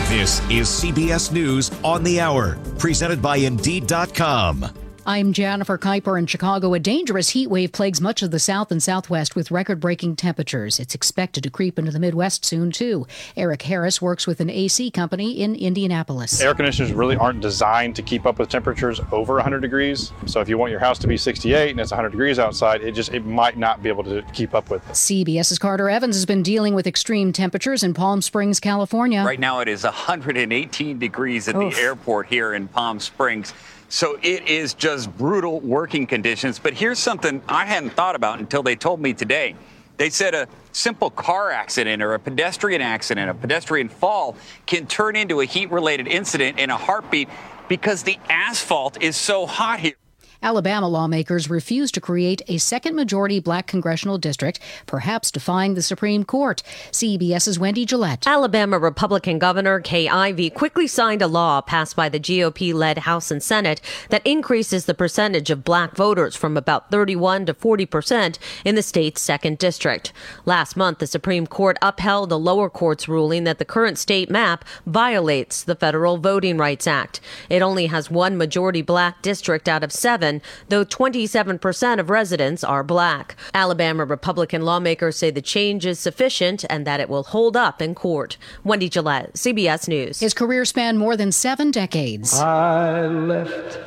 This is CBS News on the Hour, presented by Indeed.com. I'm Jennifer Kuiper in Chicago. A dangerous heat wave plagues much of the South and Southwest with record-breaking temperatures. It's expected to creep into the Midwest soon, too. Eric Harris works with an AC company in Indianapolis. Air conditioners really aren't designed to keep up with temperatures over 100 degrees. So if you want your house to be 68 and it's 100 degrees outside, it might not be able to keep up with it. CBS's Carter Evans has been dealing with extreme temperatures in Palm Springs, California. Right now it is 118 degrees at the airport here in Palm Springs. So it is just brutal working conditions. But here's something I hadn't thought about until they told me today. They said a simple car accident or a pedestrian fall can turn into a heat-related incident in a heartbeat because the asphalt is so hot here. Alabama lawmakers refuse to create a second majority black congressional district, perhaps defying the Supreme Court. CBS's Wendy Gillette. Alabama Republican Governor Kay Ivey quickly signed a law passed by the GOP-led House and Senate that increases the percentage of black voters from about 31% to 40% in the state's second district. Last month, the Supreme Court upheld a lower court's ruling that the current state map violates the Federal Voting Rights Act. It only has one majority black district out of 7, though 27% of residents are black. Alabama Republican lawmakers say the change is sufficient and that it will hold up in court. Wendy Gillette, CBS News. His career spanned more than 7 decades. I left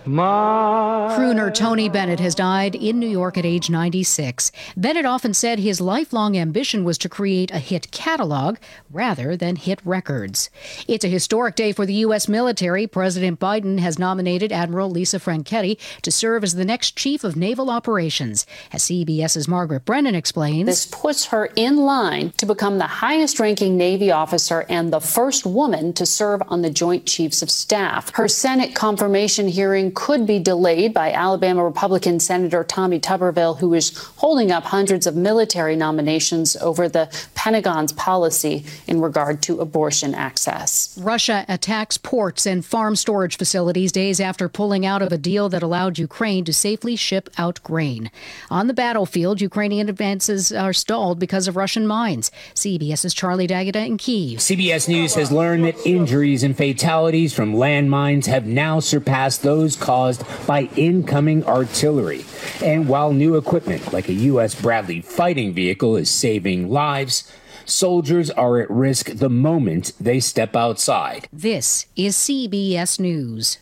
my... Crooner Tony Bennett has died in New York at age 96. Bennett often said his lifelong ambition was to create a hit catalog rather than hit records. It's a historic day for the U.S. military. President Biden has nominated Admiral Lisa Franchetti to serve as the next chief of naval operations. As CBS's Margaret Brennan explains, this puts her in line to become the highest-ranking Navy officer and the first woman to serve on the Joint Chiefs of Staff. Her Senate confirmation hearing could be delayed by Alabama Republican Senator Tommy Tuberville, who is holding up hundreds of military nominations over the Pentagon's policy in regard to abortion access. Russia attacks ports and farm storage facilities days after pulling out of a deal that allowed Ukraine to safely ship out grain. On the battlefield, Ukrainian advances are stalled because of Russian mines. CBS's Charlie D'Agata in Kyiv. CBS News has learned that injuries and fatalities from landmines have now surpassed those caused by incoming artillery. And while new equipment like a U.S. Bradley fighting vehicle is saving lives, soldiers are at risk the moment they step outside. This is CBS News.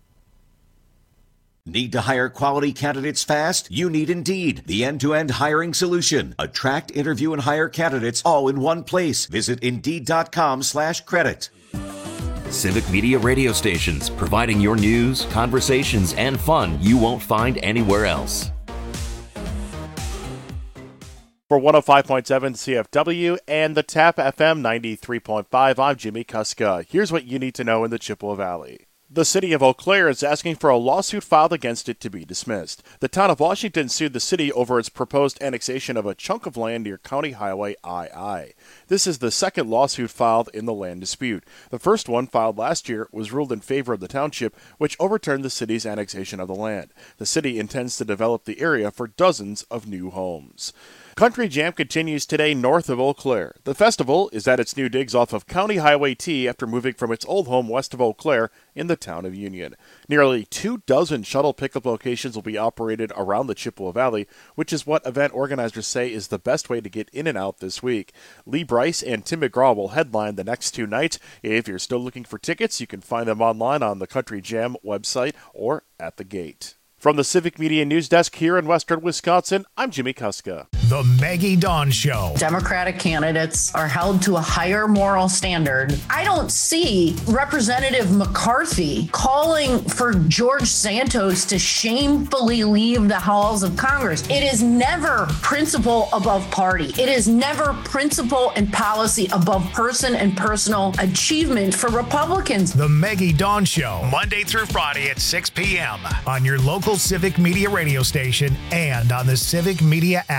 Need to hire quality candidates fast? You need Indeed, the end-to-end hiring solution. Attract, interview, and hire candidates all in one place. Visit Indeed.com/credit. Civic Media radio stations, providing your news, conversations, and fun you won't find anywhere else. For 105.7 CFW and the TAP FM 93.5, I'm Jimmy Kuska. Here's what you need to know in the Chippewa Valley. The city of Eau Claire is asking for a lawsuit filed against it to be dismissed. The town of Washington sued the city over its proposed annexation of a chunk of land near County Highway II. This is the second lawsuit filed in the land dispute. The first one, filed last year, was ruled in favor of the township, which overturned the city's annexation of the land. The city intends to develop the area for dozens of new homes. Country Jam continues today north of Eau Claire. The festival is at its new digs off of County Highway T after moving from its old home west of Eau Claire in the town of Union. Nearly 24 shuttle pickup locations will be operated around the Chippewa Valley, which is what event organizers say is the best way to get in and out this week. Lee Bryce and Tim McGraw will headline the next 2 nights. If you're still looking for tickets, you can find them online on the Country Jam website or at the gate. From the Civic Media News Desk here in Western Wisconsin, I'm Jimmy Kuska. The Maggie Dawn Show. Democratic candidates are held to a higher moral standard. I don't see Representative McCarthy calling for George Santos to shamefully leave the halls of Congress. It is never principle above party. It is never principle and policy above person and personal achievement for Republicans. The Maggie Dawn Show, Monday through Friday at 6 p.m. on your local Civic Media radio station and on the Civic Media app.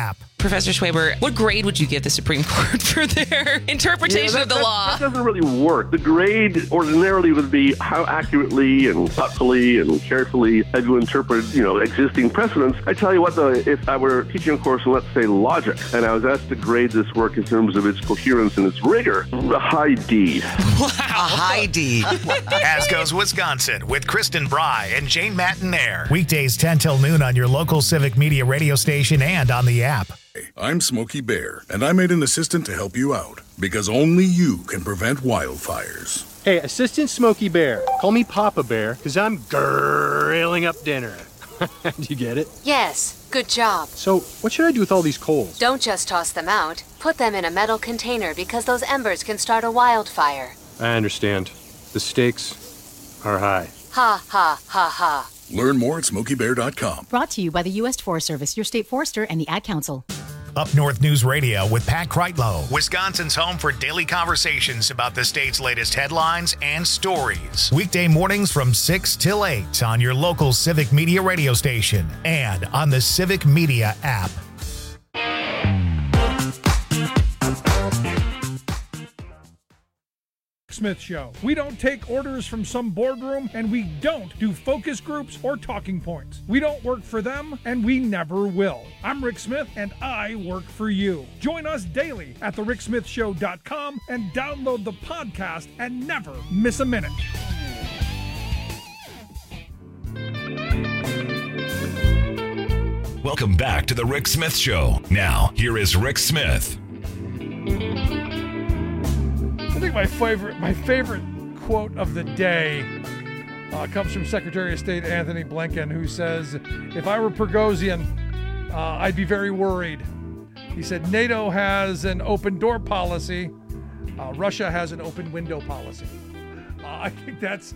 Professor Schwaber, what grade would you give the Supreme Court for their interpretation of the law? That doesn't really work. The grade ordinarily would be how accurately and thoughtfully and carefully have you interpreted, existing precedents. I tell you what, though, if I were teaching a course in, let's say, logic, and I was asked to grade this work in terms of its coherence and its rigor, a high D. Wow. A high D. As Goes Wisconsin with Kristen Bry and Jane Matinaire. Weekdays 10 till noon on your local Civic Media radio station and on the app. I'm Smokey Bear, and I made an assistant to help you out, because only you can prevent wildfires. Hey, Assistant Smokey Bear. Call me Papa Bear, because I'm grilling up dinner. Do you get it? Yes, good job. So, what should I do with all these coals? Don't just toss them out. Put them in a metal container because those embers can start a wildfire. I understand. The stakes are high. Ha, ha, ha, ha. Learn more at SmokeyBear.com. Brought to you by the U.S. Forest Service, your state forester, and the Ad Council. Up North News Radio with Pat Kreitlow, Wisconsin's home for daily conversations about the state's latest headlines and stories. Weekday mornings from 6 till 8 on your local Civic Media radio station and on the Civic Media app. Smith Show. We don't take orders from some boardroom, and we don't do focus groups or talking points. We don't work for them, and we never will. I'm Rick Smith, and I work for you. Join us daily at thericksmithshow.com and download the podcast and never miss a minute. Welcome back to the Rick Smith Show. Now, here is Rick Smith. I think my favorite quote of the day comes from Secretary of State Anthony Blinken, who says, if I were Prigozhin, I'd be very worried. He said, NATO has an open door policy. Russia has an open window policy. I think that's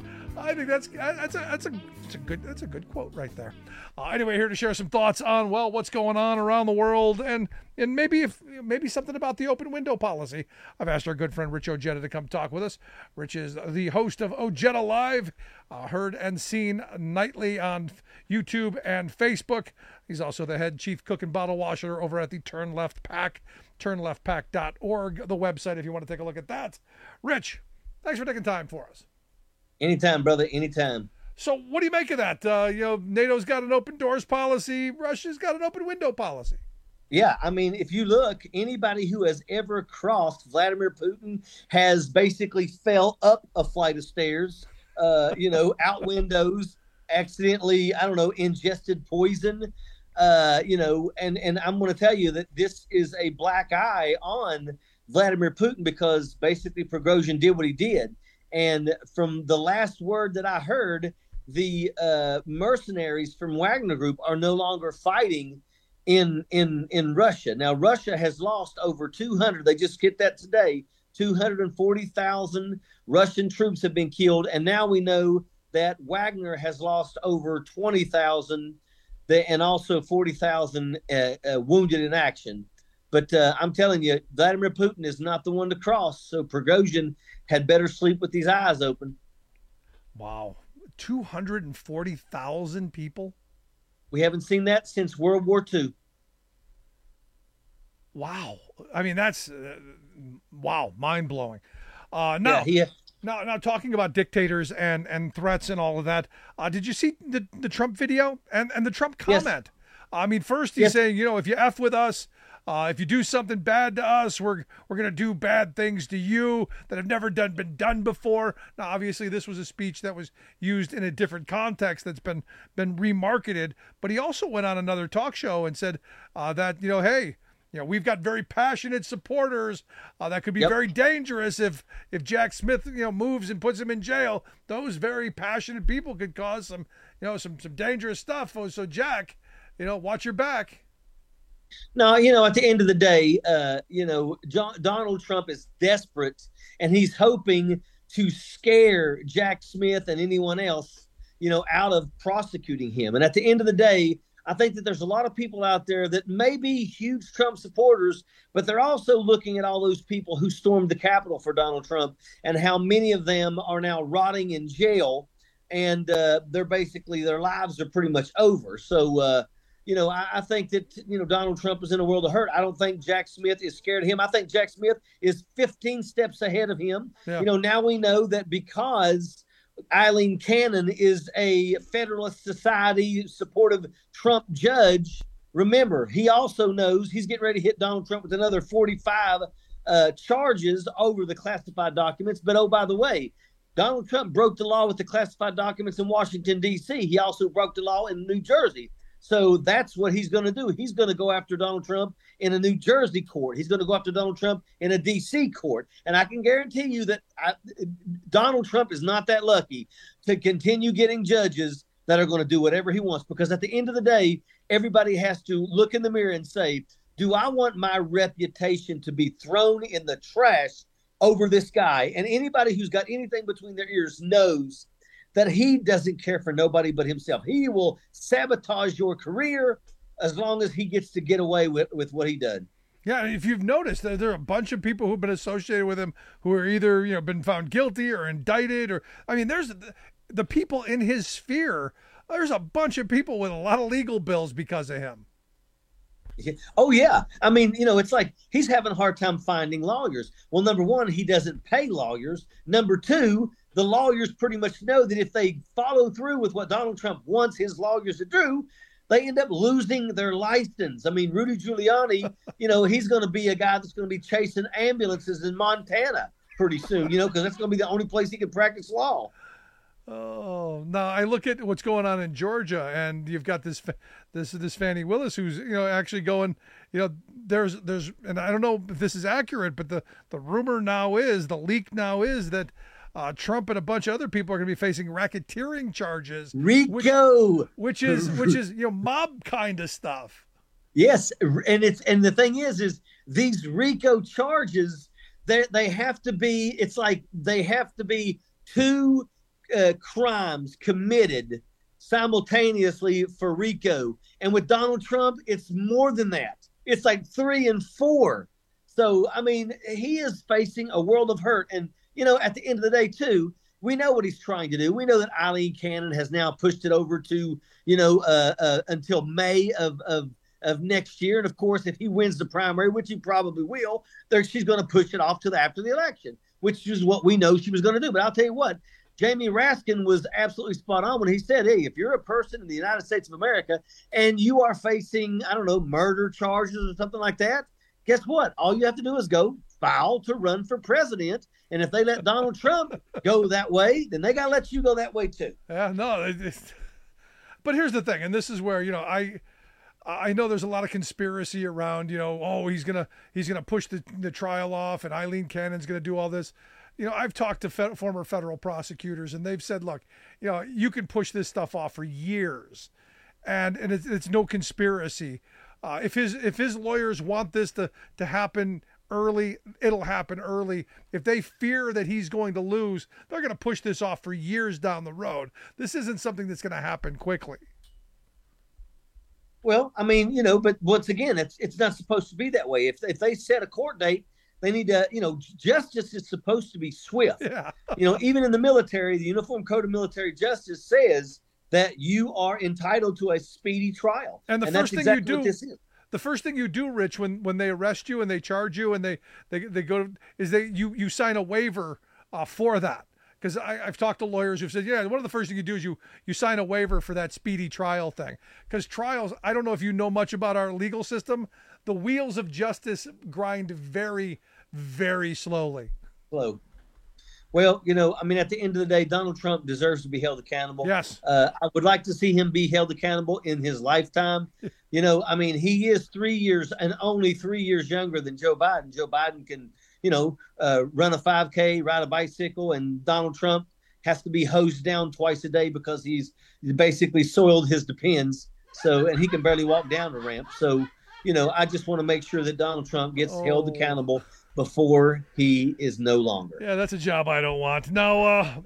a good quote right there. Anyway, here to share some thoughts on what's going on around the world and maybe something about the open window policy. I've asked our good friend Rich Ojeda to come talk with us. Rich is the host of Ojeda Live, heard and seen nightly on YouTube and Facebook. He's also the head chief cook and bottle washer over at the Turn Left Pack, turnleftpack.org, the website if you want to take a look at that. Rich, thanks for taking time for us. Anytime, brother, anytime. So what do you make of that? NATO's got an open doors policy. Russia's got an open window policy. Yeah, I mean, if you look, anybody who has ever crossed Vladimir Putin has basically fell up a flight of stairs, out windows, accidentally, ingested poison, and I'm going to tell you that this is a black eye on Vladimir Putin because basically Prigozhin did what he did. And from the last word that I heard, the mercenaries from Wagner Group are no longer fighting in Russia. Now, Russia has lost over 200. They just hit that today. 240,000 Russian troops have been killed. And now we know that Wagner has lost over 20,000 and also 40,000 wounded in action. But I'm telling you, Vladimir Putin is not the one to cross. So Prigozhin had better sleep with these eyes open. Wow. 240,000 people? We haven't seen that since World War II. Wow. I mean, that's, mind-blowing. Now, talking about dictators and threats and all of that, did you see the Trump video and the Trump comment? Yes. I mean, first he's saying, if you F with us, if you do something bad to us, we're going to do bad things to you that have never been done before. Now, obviously, this was a speech that was used in a different context that's been remarketed. But he also went on another talk show and said that, hey, we've got very passionate supporters that could be very dangerous if Jack Smith, moves and puts him in jail. Those very passionate people could cause some dangerous stuff. So, Jack, watch your back. No, at the end of the day, Donald Trump is desperate, and he's hoping to scare Jack Smith and anyone else, out of prosecuting him. And at the end of the day, I think that there's a lot of people out there that may be huge Trump supporters, but they're also looking at all those people who stormed the Capitol for Donald Trump and how many of them are now rotting in jail, and their lives are pretty much over. So, I think that, Donald Trump is in a world of hurt. I don't think Jack Smith is scared of him. I think Jack Smith is 15 steps ahead of him. Yeah. Now we know that because Eileen Cannon is a Federalist Society supportive Trump judge, remember, he also knows he's getting ready to hit Donald Trump with another 45 charges over the classified documents. But, oh, by the way, Donald Trump broke the law with the classified documents in Washington, D.C. He also broke the law in New Jersey. So that's what he's going to do. He's going to go after Donald Trump in a New Jersey court. He's going to go after Donald Trump in a D.C. court. And I can guarantee you that Donald Trump is not that lucky to continue getting judges that are going to do whatever he wants. Because at the end of the day, everybody has to look in the mirror and say, do I want my reputation to be thrown in the trash over this guy? And anybody who's got anything between their ears knows that he doesn't care for nobody but himself. He will sabotage your career as long as he gets to get away with what he did. Yeah, if you've noticed, there are a bunch of people who've been associated with him who are either been found guilty or indicted, there's the people in his sphere. There's a bunch of people with a lot of legal bills because of him. Oh, yeah. It's like he's having a hard time finding lawyers. Well, number one, he doesn't pay lawyers. Number two, the lawyers pretty much know that if they follow through with what Donald Trump wants his lawyers to do, they end up losing their license. Rudy Giuliani, he's going to be a guy that's going to be chasing ambulances in Montana pretty soon, because that's going to be the only place he can practice law. Oh, now I look at what's going on in Georgia, and you've got this Fani Willis who's actually going. There's and I don't know if this is accurate, but the rumor now is, the leak now is that Trump and a bunch of other people are going to be facing racketeering charges, RICO, which is mob kind of stuff. Yes, and the thing is these RICO charges, they have to be. It's like they have to be two crimes committed simultaneously for RICO, and with Donald Trump, it's more than that. It's like 3 and 4. So he is facing a world of hurt, and at the end of the day, too, we know what he's trying to do. We know that Eileen Cannon has now pushed it over to until May of next year, and of course, if he wins the primary, which he probably will, she's going to push it off to after the election, which is what we know she was going to do. But I'll tell you what. Jamie Raskin was absolutely spot on when he said, hey, if you're a person in the United States of America and you are facing, murder charges or something like that, guess what? All you have to do is go file to run for president. And if they let Donald Trump go that way, then they got to let you go that way too. Yeah, no. But here's the thing, and this is where, I know there's a lot of conspiracy around, he's gonna push the trial off and Eileen Cannon's going to do all this. I've talked to former federal prosecutors, and they've said, look, you can push this stuff off for years, and it's no conspiracy. If his lawyers want this to happen early, it'll happen early. If they fear that he's going to lose, they're going to push this off for years down the road. This isn't something that's going to happen quickly. Well, but once again, it's not supposed to be that way. If they set a court date, they need to, justice is supposed to be swift. Yeah. Even in the military, the Uniform Code of Military Justice says that you are entitled to a speedy trial. And the first thing you do, the first thing you do, Rich, when they arrest you and they charge you and they go, is you sign a waiver for that. Because I've talked to lawyers who've said, one of the first things you do is you sign a waiver for that speedy trial thing. Because trials, I don't know if you know much about our legal system, the wheels of justice grind very, very slowly. Slow. Well, at the end of the day, Donald Trump deserves to be held accountable. Yes. I would like to see him be held accountable in his lifetime. He is 3 years and only 3 years younger than Joe Biden. Joe Biden can, run a 5K, ride a bicycle, and Donald Trump has to be hosed down twice a day because he's basically soiled his Depends. So, and he can barely walk down the ramp. So, I just want to make sure that Donald Trump gets held accountable before he is no longer. Yeah, that's a job I don't want. Now,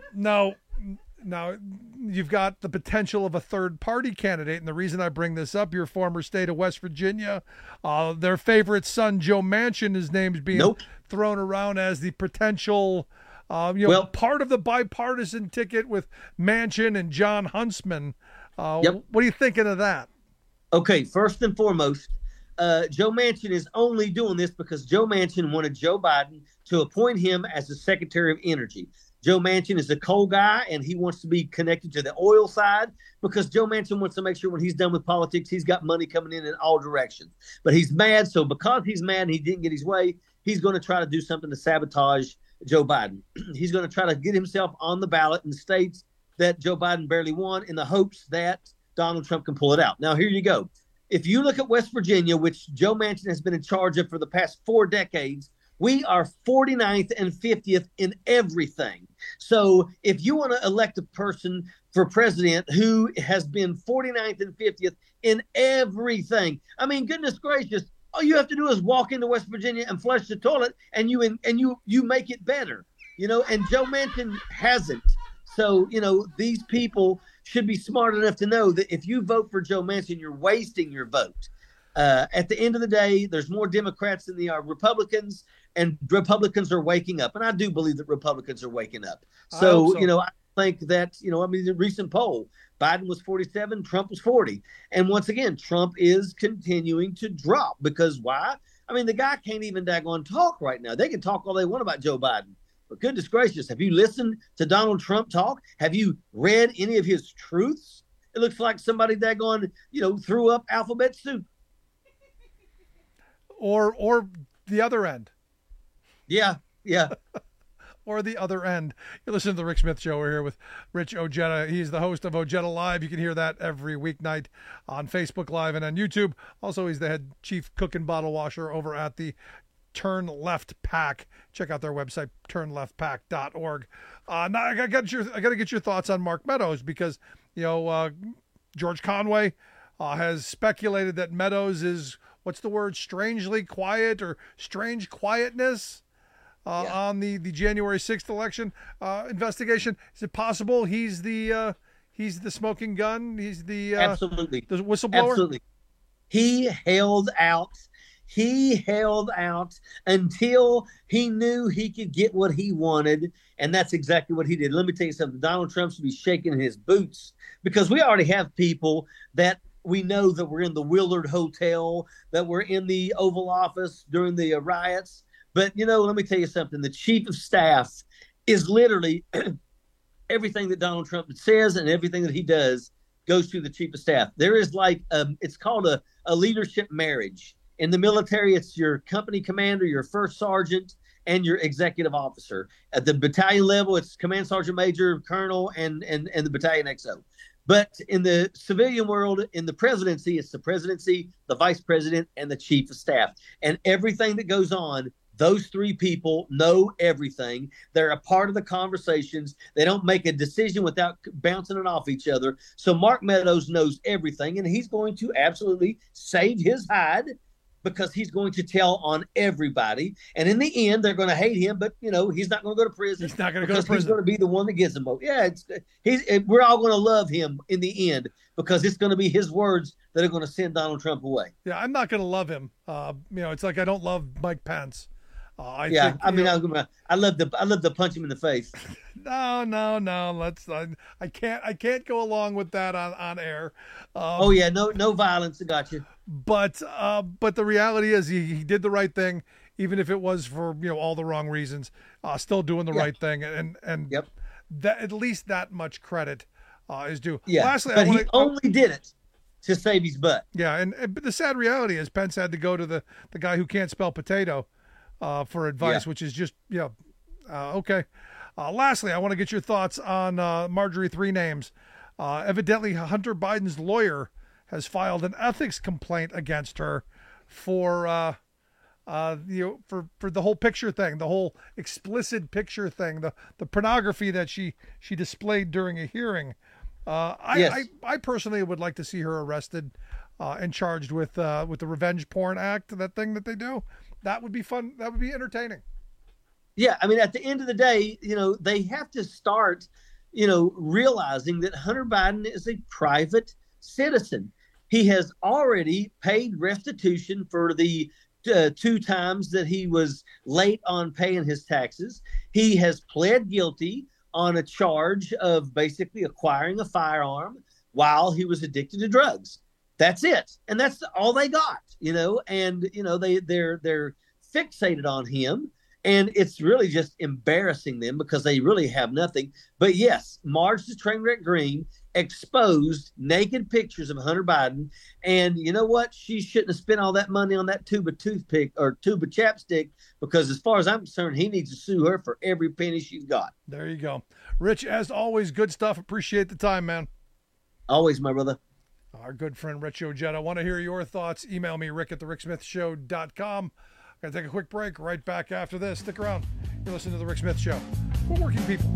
you've got the potential of a third-party candidate, and the reason I bring this up, your former state of West Virginia, their favorite son, Joe Manchin, his name's being thrown around as the potential, part of the bipartisan ticket with Manchin and John Huntsman. What are you thinking of that? Okay, first and foremost, Joe Manchin is only doing this because Joe Manchin wanted Joe Biden to appoint him as the Secretary of Energy. Joe Manchin is a coal guy, and he wants to be connected to the oil side because Joe Manchin wants to make sure when he's done with politics, he's got money coming in all directions. But he's mad, so because he's mad and he didn't get his way, he's going to try to do something to sabotage Joe Biden. He's going to try to get himself on the ballot in states that Joe Biden barely won in the hopes that Donald Trump can pull it out. Now, here you go. If you look at West Virginia, which Joe Manchin has been in charge of for the past 4 decades, we are 49th and 50th in everything. So if you want to elect a person for president who has been 49th and 50th in everything, I mean, goodness gracious, all you have to do is walk into West Virginia and flush the toilet, and you make it better, and Joe Manchin hasn't. So, these people should be smart enough to know that if you vote for Joe Manchin, you're wasting your vote. At the end of the day, there's more Democrats than there are Republicans, and Republicans are waking up. And I do believe that Republicans are waking up. So, I think that, the recent poll, Biden was 47, Trump was 40. And once again, Trump is continuing to drop because why? I mean, the guy can't even daggone talk right now. They can talk all they want about Joe Biden. But goodness gracious, have you listened to Donald Trump talk? Have you read any of his truths? It looks like somebody daggone, threw up alphabet soup. Or the other end. Yeah. Or the other end. You're listening to the Rick Smith Show. We're here with Rich Ojeda. He's the host of Ojeda Live. You can hear that every weeknight on Facebook Live and on YouTube. Also, he's the head chief cook and bottle washer over at the Turn Left Pack. Check out their website, turnleftpack.org. Now I got to get your thoughts on Mark Meadows because George Conway has speculated that Meadows is, what's the word, strangely quiet or strange quietness on the January 6th election investigation. Is it possible he's the smoking gun? He's the absolutely the whistleblower. Absolutely, he held out. He held out until he knew he could get what he wanted, and that's exactly what he did. Let me tell you something. Donald Trump should be shaking his boots because we already have people that we know that were in the Willard Hotel, that were in the Oval Office during the riots. But, let me tell you something. The chief of staff is literally everything that Donald Trump says and everything that he does goes through the chief of staff. There is it's called a leadership marriage. In the military, it's your company commander, your first sergeant, and your executive officer. At the battalion level, it's command sergeant major, colonel, and the battalion XO. But in the civilian world, in the presidency, it's the presidency, the vice president, and the chief of staff. And everything that goes on, those 3 people know everything. They're a part of the conversations. They don't make a decision without bouncing it off each other. So Mark Meadows knows everything, and he's going to absolutely save his hide because he's going to tell on everybody. And in the end, they're going to hate him, but, he's not going to go to prison. He's not going to go to prison. He's going to be the one that gets them vote. Yeah, we're all going to love him in the end because it's going to be his words that are going to send Donald Trump away. Yeah, I'm not going to love him. It's like I don't love Mike Pence. I love to punch him in the face. No. I can't go along with that on air. No violence. I got you. But the reality is he did the right thing, even if it was for all the wrong reasons. Still doing the right thing, and that at least that much credit is due. Yeah, lastly, but he only did it to save his butt. Yeah, but the sad reality is Pence had to go to the guy who can't spell potato for advice, which is just okay. Lastly, I want to get your thoughts on Marjorie Three Names. Evidently, Hunter Biden's lawyer has filed an ethics complaint against her for the whole picture thing, the whole explicit picture thing, the pornography that she displayed during a hearing. I personally would like to see her arrested and charged with the Revenge Porn Act, that thing that they do. That would be fun. That would be entertaining. Yeah, I mean, at the end of the day, they have to start, realizing that Hunter Biden is a private citizen. He has already paid restitution for the 2 times that he was late on paying his taxes. He has pled guilty on a charge of basically acquiring a firearm while he was addicted to drugs. That's it. And that's all they got, and, they're fixated on him. And it's really just embarrassing them because they really have nothing. But yes, Marge the Trainwreck Green exposed naked pictures of Hunter Biden. And you know what? She shouldn't have spent all that money on that tube of toothpick or tube of chapstick, because as far as I'm concerned, he needs to sue her for every penny she's got. There you go. Rich, as always, good stuff. Appreciate the time, man. Always, my brother. Our good friend Rich Ojeda. I want to hear your thoughts. Email me, rick@thericksmithshow.com. Going to take a quick break. Right back after this. Stick around. You're listening to The Rick Smith Show. We're working people.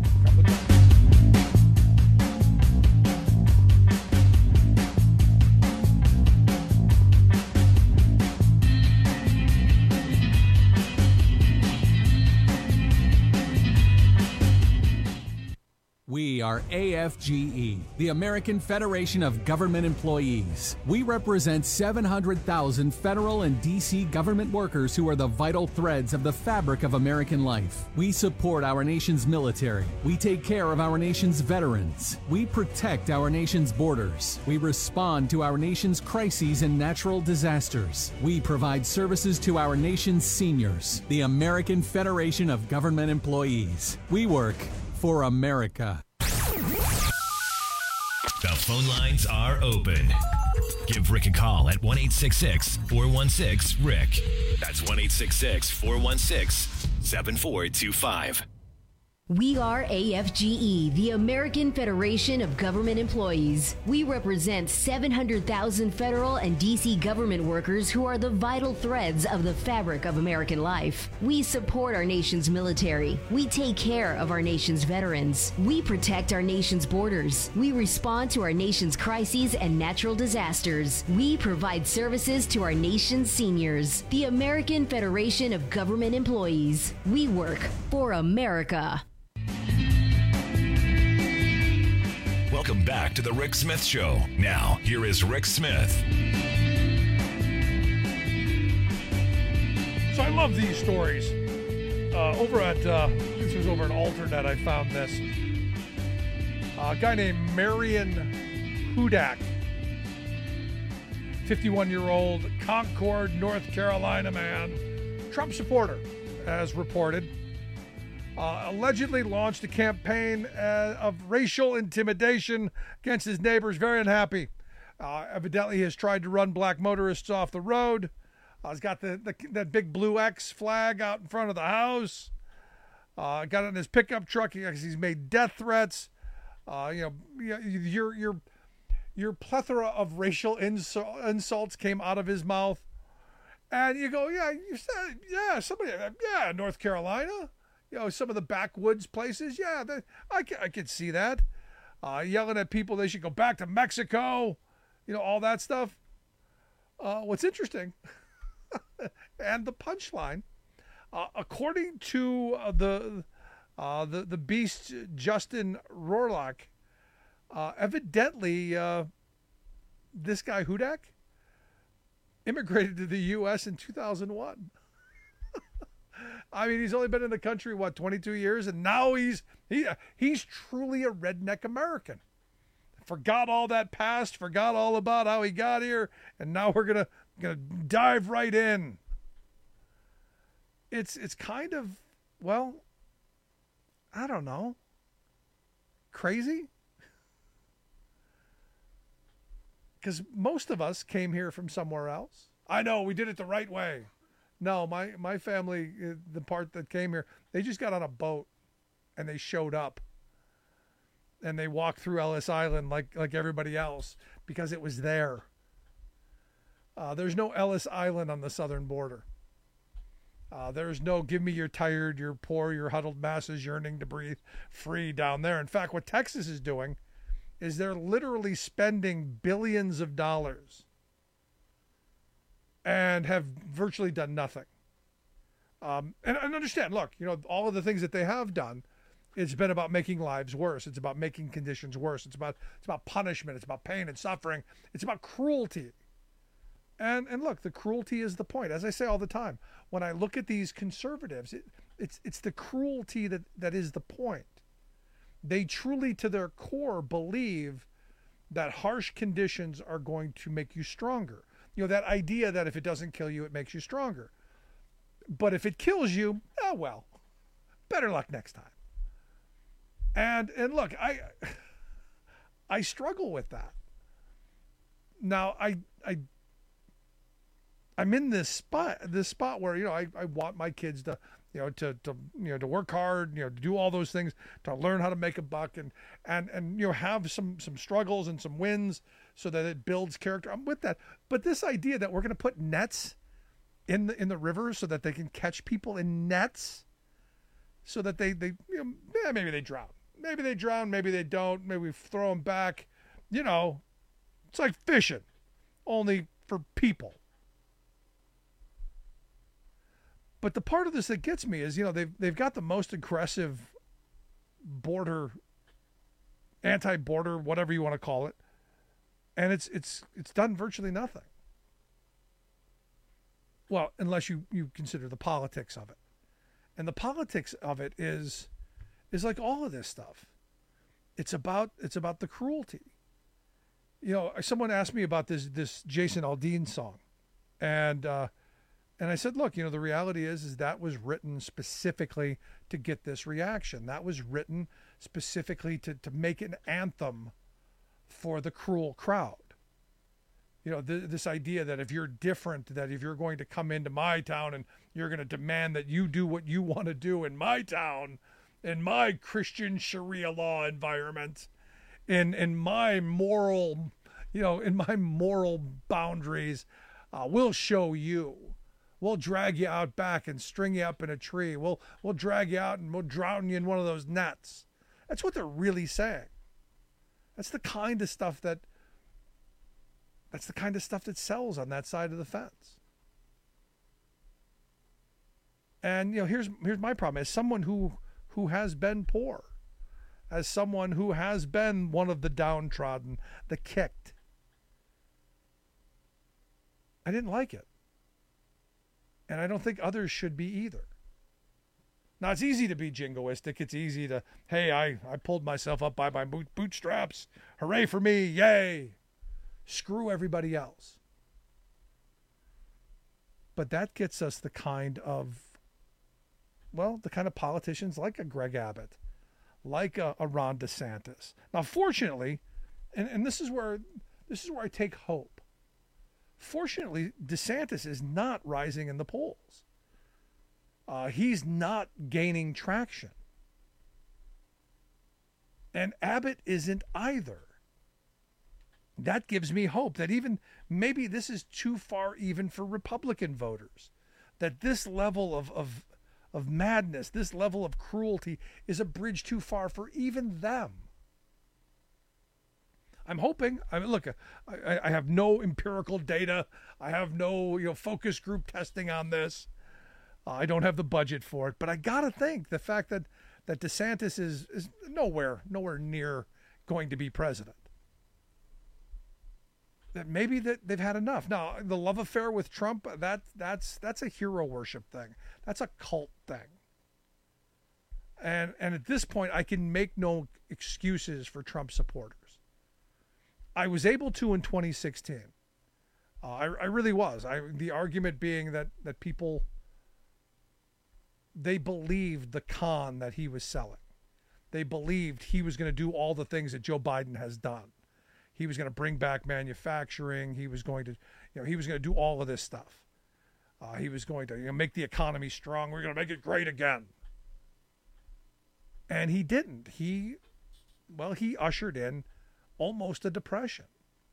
We are AFGE, the American Federation of Government Employees. We represent 700,000 federal and D.C. government workers who are the vital threads of the fabric of American life. We support our nation's military. We take care of our nation's veterans. We protect our nation's borders. We respond to our nation's crises and natural disasters. We provide services to our nation's seniors. The American Federation of Government Employees. We work for America. The phone lines are open. Give Rick a call at 1-866-416-RICK. That's 1-866-416-7425. We are AFGE, the American Federation of Government Employees. We represent 700,000 federal and D.C. government workers who are the vital threads of the fabric of American life. We support our nation's military. We take care of our nation's veterans. We protect our nation's borders. We respond to our nation's crises and natural disasters. We provide services to our nation's seniors. The American Federation of Government Employees. We work for America. Welcome back to The Rick Smith Show. Now, here is Rick Smith. So I love these stories. Over at, this was over at Alternet, I found this. A guy named Marion Hudak, 51-year-old Concord, North Carolina man, Trump supporter, as reported. Allegedly launched a campaign of racial intimidation against his neighbors. Very unhappy. Evidently has tried to run black motorists off the road. He's got that big blue X flag out in front of the house. Got it in his pickup truck. He's made death threats. Your plethora of racial insults came out of his mouth. And you go, North Carolina. Some of the backwoods places, I could see that. Yelling at people they should go back to Mexico, all that stuff. What's interesting, and the punchline, according to the beast Justin Rohrlach, evidently this guy Hudak immigrated to the U.S. in 2001. I mean, he's only been in the country, 22 years, and now he's truly a redneck American. Forgot all that past, forgot all about how he got here, and now we're gonna dive right in. It's kind of, I don't know, crazy? Because most of us came here from somewhere else. I know, we did it the right way. No, my family, the part that came here, they just got on a boat and they showed up and they walked through Ellis Island like everybody else because it was there. There's no Ellis Island on the southern border. There's no give me your tired, your poor, your huddled masses yearning to breathe free down there. In fact, what Texas is doing is they're literally spending billions of dollars and have virtually done nothing. And understand, look, all of the things that they have done, it's been about making lives worse. It's about making conditions worse. It's about punishment. It's about pain and suffering. It's about cruelty. And look, the cruelty is the point. As I say all the time, when I look at these conservatives, it's the cruelty that is the point. They truly, to their core, believe that harsh conditions are going to make you stronger. That idea that if it doesn't kill you, it makes you stronger. But if it kills you, oh well, better luck next time. And look, I struggle with that. Now I'm in this spot where I want my kids to to work hard, to do all those things, to learn how to make a buck, and have some struggles and some wins so that it builds character. I'm with that. But this idea that we're going to put nets in the river so that they can catch people in nets, so that they maybe they drown, maybe they don't, maybe we throw them back. It's like fishing, only for people. But the part of this that gets me is, they've got the most aggressive anti-border, whatever you want to call it, and it's done virtually nothing. Well, unless you consider the politics of it, and the politics of it is like all of this stuff. It's about the cruelty. Someone asked me about this Jason Aldean song, and I said, look, the reality is that was written specifically to get this reaction. That was written specifically to make an anthem for the cruel crowd. This idea that if you're different, that if you're going to come into my town and you're going to demand that you do what you want to do in my town, in my Christian Sharia law environment, in my moral, in my moral boundaries, we'll show you. We'll drag you out back and string you up in a tree. We'll drag you out and we'll drown you in one of those nets. That's what they're really saying. That's the kind of stuff that sells on that side of the fence. And here's my problem. As someone who has been poor, as someone who has been one of the downtrodden, the kicked, I didn't like it. And I don't think others should be either. Now, it's easy to be jingoistic. It's easy to, hey, I pulled myself up by my bootstraps. Hooray for me. Yay. Screw everybody else. But that gets us the kind of politicians like a Greg Abbott, like a Ron DeSantis. Now, fortunately, and this is where I take hope. Fortunately, DeSantis is not rising in the polls. He's not gaining traction. And Abbott isn't either. That gives me hope that even maybe this is too far even for Republican voters. That this level of madness, this level of cruelty is a bridge too far for even them. I'm hoping. Look, I have no empirical data. I have no focus group testing on this. I don't have the budget for it. But I got to think the fact that DeSantis is nowhere near going to be president. That maybe that they've had enough. Now, the love affair with Trump, that's a hero worship thing. That's a cult thing. And at this point, I can make no excuses for Trump supporters. I was able to in 2016. I really was. The argument being that people, they believed the con that he was selling. They believed he was going to do all the things that Joe Biden has done. He was going to bring back manufacturing. He was going to, he was going to do all of this stuff. He was going to make the economy strong. We're going to make it great again. And he didn't. He ushered in almost a depression.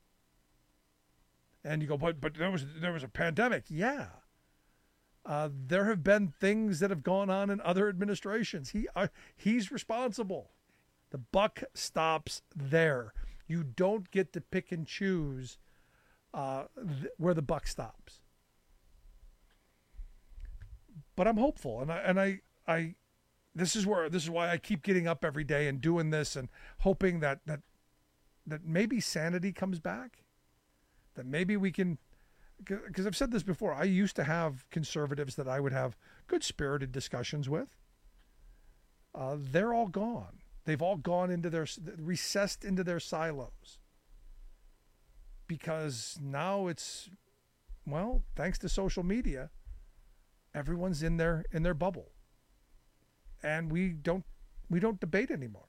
And you go, but there was a pandemic. Yeah. There have been things that have gone on in other administrations. He's responsible. The buck stops there. You don't get to pick and choose where the buck stops. But I'm hopeful, and I this is why I keep getting up every day and doing this and hoping that maybe sanity comes back, that maybe we can, because I've said this before, I used to have conservatives that I would have good-spirited discussions with. They're all gone. They've all gone into recessed into their silos. because now it's, well, thanks to social media, everyone's in their bubble. And we don't debate anymore.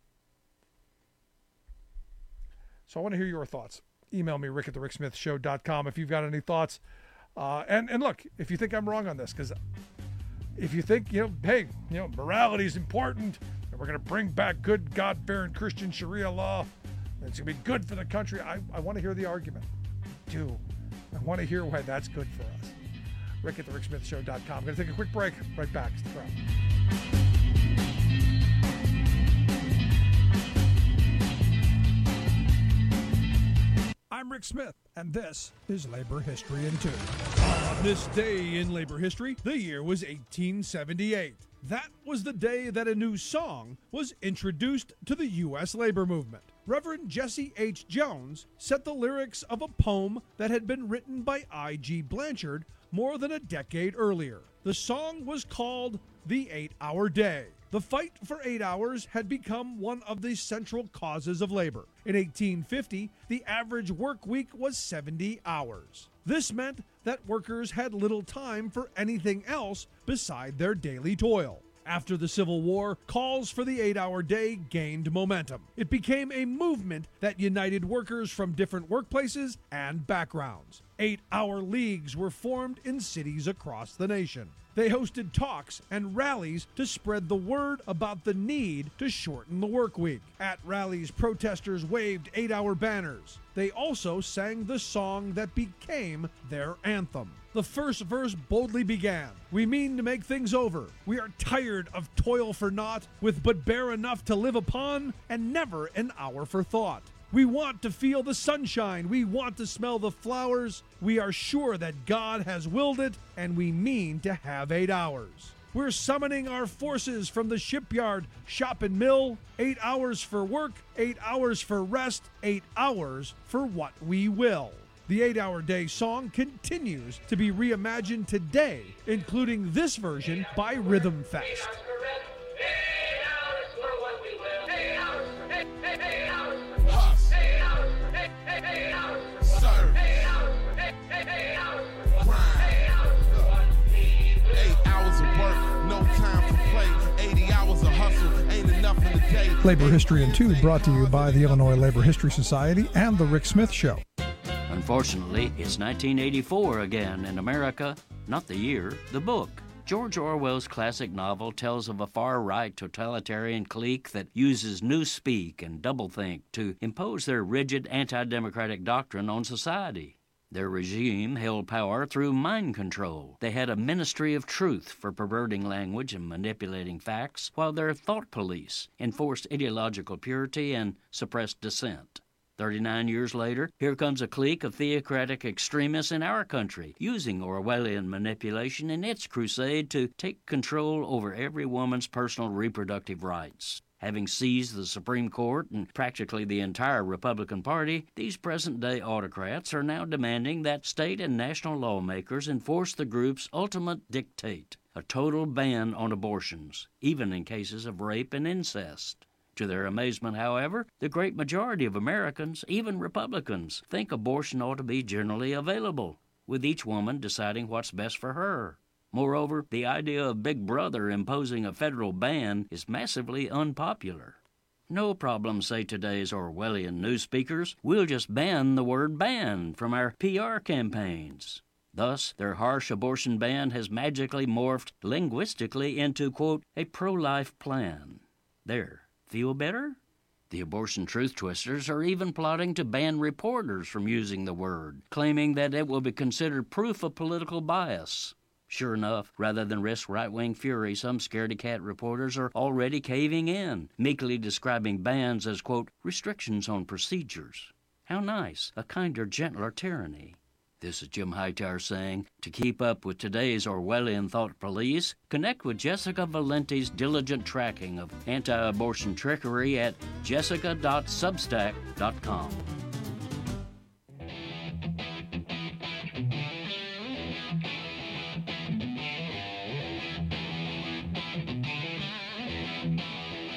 So I want to hear your thoughts. Email me, rick@thericksmithshow.com, if you've got any thoughts. And look, if you think I'm wrong on this, because if you think, hey, morality is important, and we're going to bring back good God-fearing Christian Sharia law, and it's going to be good for the country, I want to hear the argument. I do. I want to hear why that's good for us. rick@thericksmithshow.com. I'm going to take a quick break. Right back. Stick around. I'm Rick Smith, and this is Labor History in 2. On this day in labor history, the year was 1878. That was the day that a new song was introduced to the U.S. labor movement. Reverend Jesse H. Jones set the lyrics of a poem that had been written by I.G. Blanchard more than a decade earlier. The song was called The 8-Hour Day. The fight for 8 hours had become one of the central causes of labor. In 1850, the average work week was 70 hours. This meant that workers had little time for anything else beside their daily toil. After the Civil War, calls for the 8-hour day gained momentum. It became a movement that united workers from different workplaces and backgrounds. 8-hour leagues were formed in cities across the nation. They hosted talks and rallies to spread the word about the need to shorten the work week. At rallies, protesters waved 8-hour banners. They also sang the song that became their anthem. The first verse boldly began, "We mean to make things over. We are tired of toil for naught, with but bare enough to live upon, and never an hour for thought. We want to feel the sunshine. We want to smell the flowers. We are sure that God has willed it, and we mean to have 8 hours. We're summoning our forces from the shipyard, shop, and mill. 8 hours for work, 8 hours for rest, 8 hours for what we will." The 8-Hour Day song continues to be reimagined today, including this version by Rhythm Fest. Labor History in 2 brought to you by the Illinois Labor History Society and The Rick Smith Show. Unfortunately, it's 1984 again in America, not the year, the book. George Orwell's classic novel tells of a far-right totalitarian clique that uses newspeak and doublethink to impose their rigid anti-democratic doctrine on society. Their regime held power through mind control. They had a ministry of truth for perverting language and manipulating facts, while their thought police enforced ideological purity and suppressed dissent. 39 years later, here comes a clique of theocratic extremists in our country, using Orwellian manipulation in its crusade to take control over every woman's personal reproductive rights. Having seized the Supreme Court and practically the entire Republican Party, these present-day autocrats are now demanding that state and national lawmakers enforce the group's ultimate dictate, a total ban on abortions, even in cases of rape and incest. To their amazement, however, the great majority of Americans, even Republicans, think abortion ought to be generally available, with each woman deciding what's best for her. Moreover, the idea of Big Brother imposing a federal ban is massively unpopular. No problem, say today's Orwellian news speakers. We'll just ban the word ban from our PR campaigns. Thus, their harsh abortion ban has magically morphed linguistically into, quote, a pro-life plan. There. Feel better? The abortion truth twisters are even plotting to ban reporters from using the word, claiming that it will be considered proof of political bias. Sure enough, rather than risk right-wing fury, some scaredy-cat reporters are already caving in, meekly describing bans as, quote, restrictions on procedures. How nice, a kinder, gentler tyranny. This is Jim Hightower saying, to keep up with today's Orwellian thought police, connect with Jessica Valenti's diligent tracking of anti-abortion trickery at jessica.substack.com.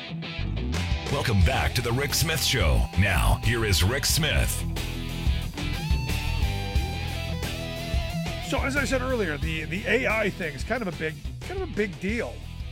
Welcome back to the Rick Smith Show. Now, here is Rick Smith. So as I said earlier, the AI thing is kind of a big deal.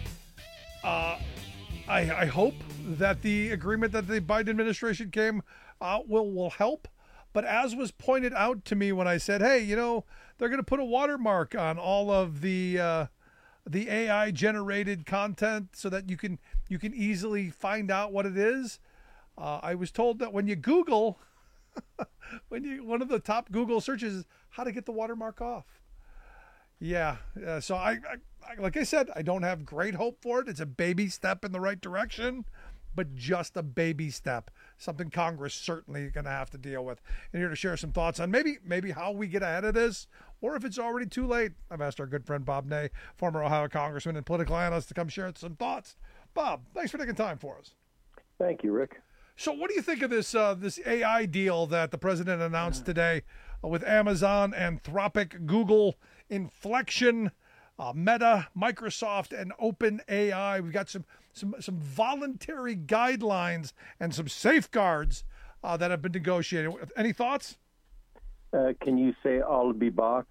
I hope that the agreement that the Biden administration came out will help. But as was pointed out to me when I said, hey, they're going to put a watermark on all of the AI generated content so that you can easily find out what it is. I was told that when you Google, one of the top Google searches is how to get the watermark off. Yeah. So I like I said, I don't have great hope for it. It's a baby step in the right direction, but just a baby step. Something Congress certainly going to have to deal with. And here to share some thoughts on maybe how we get ahead of this, or if it's already too late, I've asked our good friend Bob Ney, former Ohio congressman and political analyst, to come share some thoughts. Bob, thanks for taking time for us. Thank you, Rick. So what do you think of this AI deal that the president announced today with Amazon, Anthropic, Google, Inflection, Meta, Microsoft, and OpenAI? We've got some voluntary guidelines and some safeguards that have been negotiated. Any thoughts? Can you say "I'll be back"?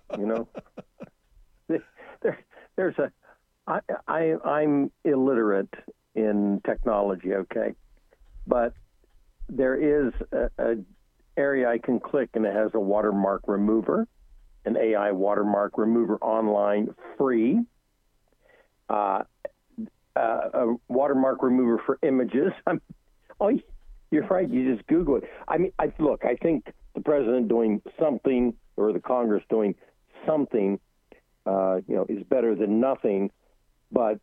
There's I'm illiterate in technology, okay, but there is a area I can click and it has a watermark remover, an AI watermark remover online, free. A watermark remover for images. You're right. You just Google it. I mean, I think the president doing something or the Congress doing something, is better than nothing. But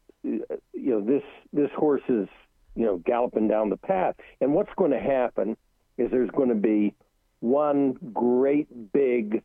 this horse is, galloping down the path. And what's going to happen is there's going to be one great big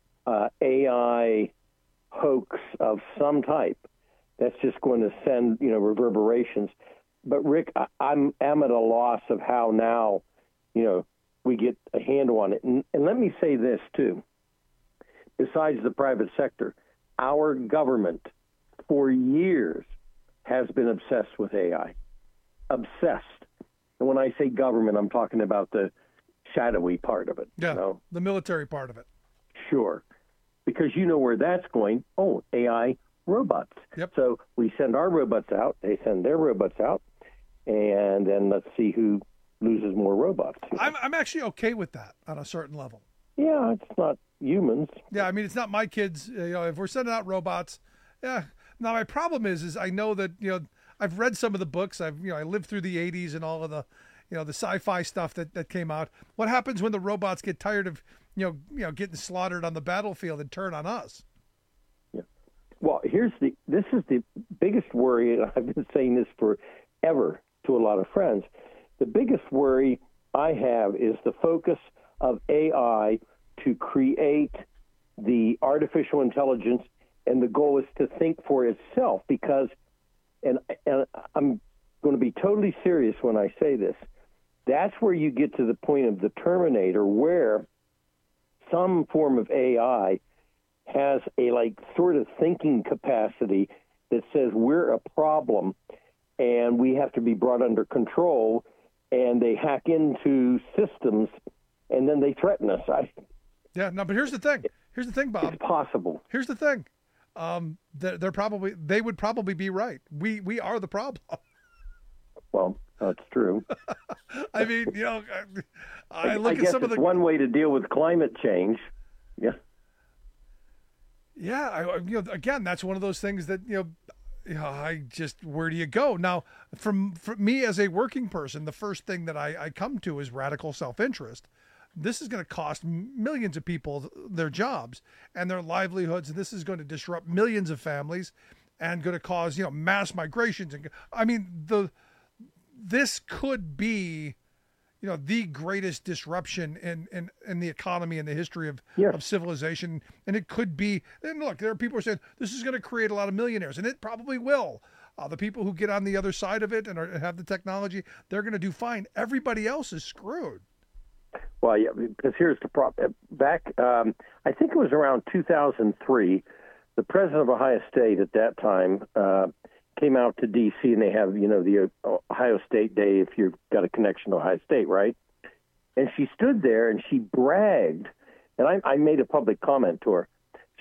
AI hoax of some type that's just going to send, reverberations. But Rick, I'm at a loss of how now, we get a handle on it. And let me say this too. Besides the private sector, our government for years has been obsessed with AI. Obsessed. And when I say government, I'm talking about the shadowy part of it. Yeah, the military part of it. Sure. Because you know where that's going. Oh, AI robots. Yep. So we send our robots out, they send their robots out, and then let's see who loses more robots. I'm actually okay with that on a certain level. Yeah, it's not humans. Yeah, I mean, it's not my kids. If we're sending out robots, yeah. Now my problem is I know that I've read some of the books. I lived through the '80s and all of the the sci-fi stuff that came out. What happens when the robots get tired of getting slaughtered on the battlefield and turn on us? Yeah. Well, this is the biggest worry, and I've been saying this forever to a lot of friends. The biggest worry I have is the focus of AI to create the artificial intelligence, and the goal is to think for itself. Because, and I'm going to be totally serious when I say this, that's where you get to the point of the Terminator, where some form of AI has a sort of thinking capacity that says we're a problem and we have to be brought under control, and they hack into systems and then they threaten us. Yeah, no, but here's the thing. Here's the thing, Bob. It's possible. Here's the thing. They would probably be right. We are the problem. Well, that's true. I mean, I look at some of the one way to deal with climate change. Yeah. Yeah, again, that's one of those things that where do you go now? For me as a working person, the first thing that I come to is radical self-interest. This is going to cost millions of people their jobs and their livelihoods, and this is going to disrupt millions of families and going to cause mass migrations. And I mean, this could be the greatest disruption in the economy in the history of civilization. And it could be, and look, there are people who are saying this is going to create a lot of millionaires, and it probably will. The people who get on the other side of it and have the technology, they're going to do fine. Everybody else is screwed. Well, yeah, because here's the problem. Back, I think it was around 2003, the president of Ohio State at that time came out to D.C., and they have, the Ohio State Day if you've got a connection to Ohio State, right? And she stood there and she bragged, and I made a public comment to her.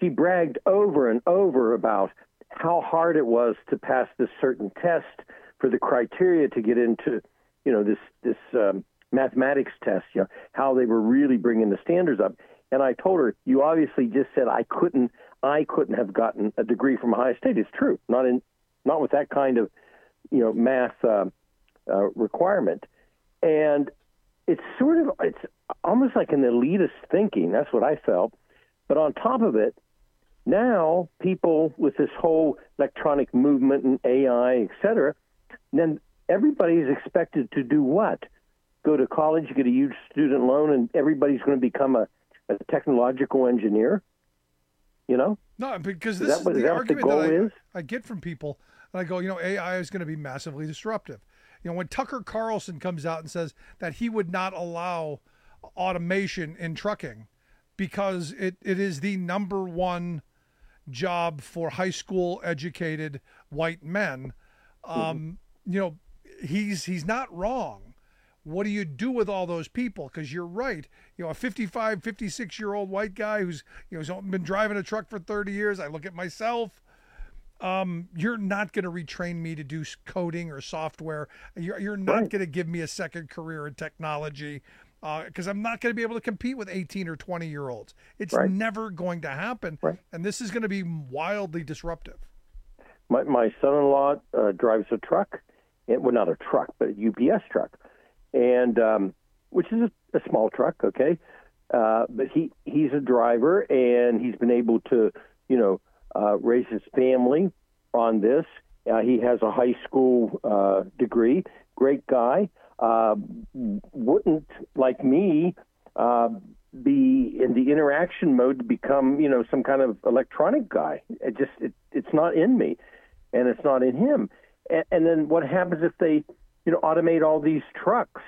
she bragged over and over about how hard it was to pass this certain test for the criteria to get into, this mathematics test, how they were really bringing the standards up. And I told her, you obviously just said I couldn't have gotten a degree from Ohio State. It's true, not with that kind of, math requirement. And it's almost like an elitist thinking. That's what I felt. But on top of it, now people with this whole electronic movement and AI, et cetera, then everybody's expected to do what? Go to college, get a huge student loan, and everybody's going to become a technological engineer? No, because this is the argument that I get from people. And I go, AI is going to be massively disruptive. When Tucker Carlson comes out and says that he would not allow automation in trucking because it is the number one job for high school educated white men, he's not wrong. What do you do with all those people? Because you're right. A 55, 56-year-old white guy who's been driving a truck for 30 years. I look at myself. You're not going to retrain me to do coding or software. You're not going to give me a second career in technology because I'm not going to be able to compete with 18 or 20-year-olds. It's never going to happen. And this is going to be wildly disruptive. My son-in-law drives a truck. Well, not a truck, but a UPS truck. And which is a small truck, okay? But he's a driver, and he's been able to, raise his family on this. He has a high school degree. Great guy. Wouldn't, like me, be in the interaction mode to become, some kind of electronic guy. It's not in me, and it's not in him. And then what happens if they automate all these trucks?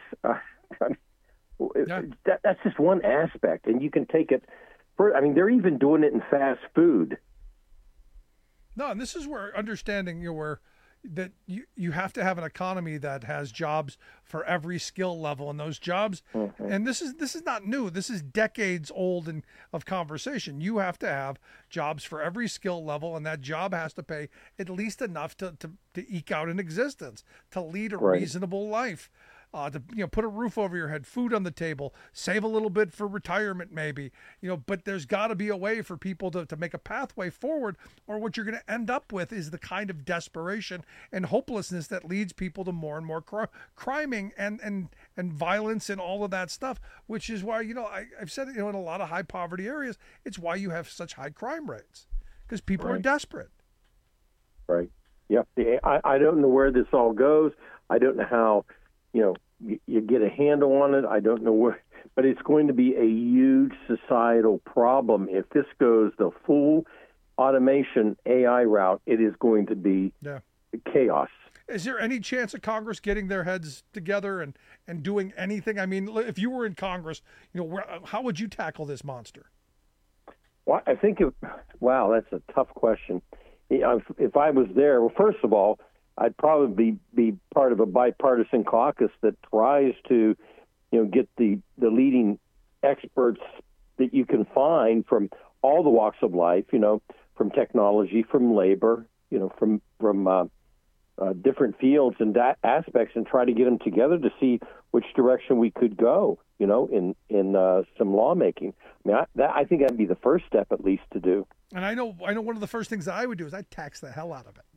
That's just one aspect, and you can take it further. I mean, they're even doing it in fast food. No, and this is where understanding that you have to have an economy that has jobs for every skill level, and those jobs, and this is not new. This is decades old of conversation. You have to have jobs for every skill level, and that job has to pay at least enough to eke out an existence, to lead a reasonable life. To put a roof over your head, food on the table, save a little bit for retirement maybe, but there's got to be a way for people to make a pathway forward, or what you're going to end up with is the kind of desperation and hopelessness that leads people to more and more criming and violence and all of that stuff, which is why, I've said it, in a lot of high poverty areas, it's why you have such high crime rates, because people are desperate. Right. Yeah. I don't know where this all goes. I don't know how, you get a handle on it. I don't know where, but it's going to be a huge societal problem. If this goes the full automation AI route, it is going to be chaos. Is there any chance of Congress getting their heads together and doing anything? I mean, if you were in Congress, how would you tackle this monster? Well, I think, that's a tough question. If I was there, well, first of all, I'd probably be part of a bipartisan caucus that tries to, get the leading experts that you can find from all the walks of life, from technology, from labor, from different fields and aspects, and try to get them together to see which direction we could go, in some lawmaking. I mean, I think that'd be the first step, at least, to do. And I know one of the first things that I would do is I'd tax the hell out of it.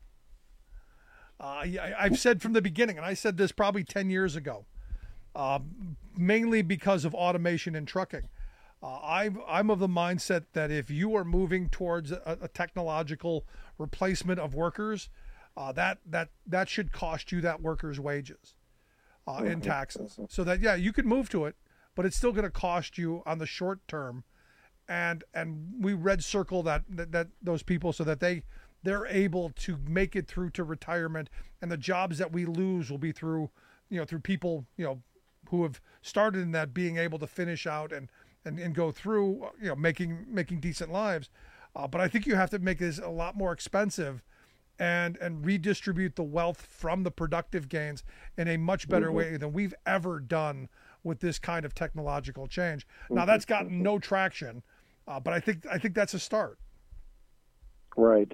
I've said from the beginning, and I said this probably 10 years ago, mainly because of automation in trucking. I'm of the mindset that if you are moving towards a technological replacement of workers, that should cost you that worker's wages in taxes. So that, you could move to it, but it's still going to cost you on the short term. And we red circle that those people so that they're able to make it through to retirement, and the jobs that we lose will be through people, who have started in that, being able to finish out and go through, making decent lives. But I think you have to make this a lot more expensive and redistribute the wealth from the productive gains in a much better way than we've ever done with this kind of technological change. Now, that's gotten no traction. But I think that's a start. Right.